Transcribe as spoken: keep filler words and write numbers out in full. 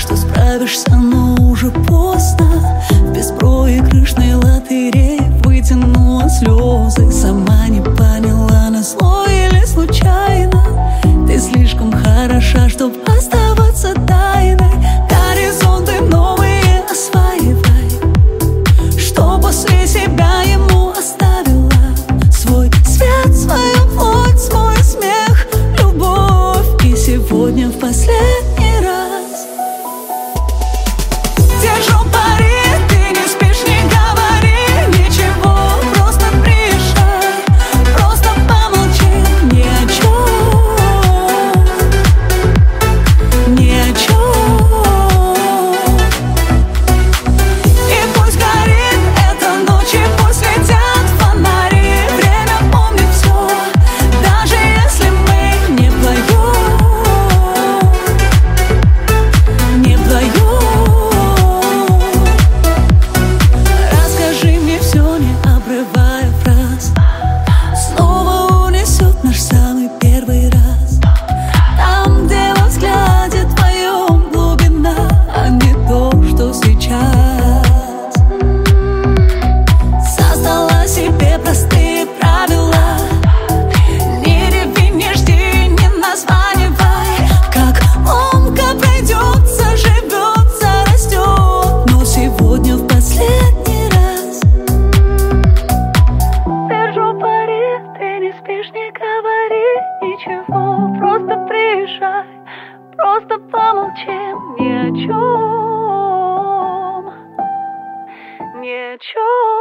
что справишься, но уже поздно. В беспроигрышной лотерее вытянула слезы. Сама не поняла, назло или случайно. Ты слишком хороша, чтоб оставаться тайной. Горизонты новые осваивай, что после себя ему оставила. Свой свет, свою плоть, свой смех, любовь. И сегодня в последний раз держу пари, ты не спишь, не говори ничего. Просто приезжай, просто помолчи ни о чем, ни о чем. И пусть горит эта ночь, и пусть летят фонари. Время помнит все, даже если мы не вдвоем, не вдвоем. Расскажи мне все, не обрывая фраз. Снова унесет наш самый первый раз. Там, где во взгляде твоем глубина, а не то, что сейчас. Создала себе простые правила. Не реви, не жди, не названивай. Как ломка пройдется, живется, растет. Но сегодня в последний раз держу пари, ты не спишь, не говори ничего. Просто приезжай, просто помолчим ни о чем, ни о чем.